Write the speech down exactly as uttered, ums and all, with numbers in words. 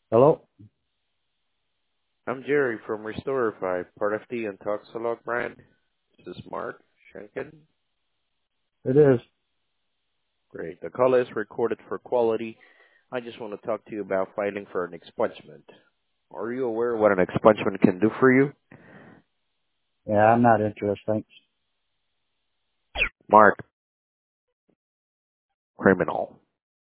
Hello? I'm Jerry from Restorify, part of the Untoxalog brand. This is Mark Schenken. It is. Great. The call is recorded for quality. I just want to talk to you about filing for an expungement. Are you aware what an expungement can do for you? Yeah, I'm not interested, thanks. Mark, criminal.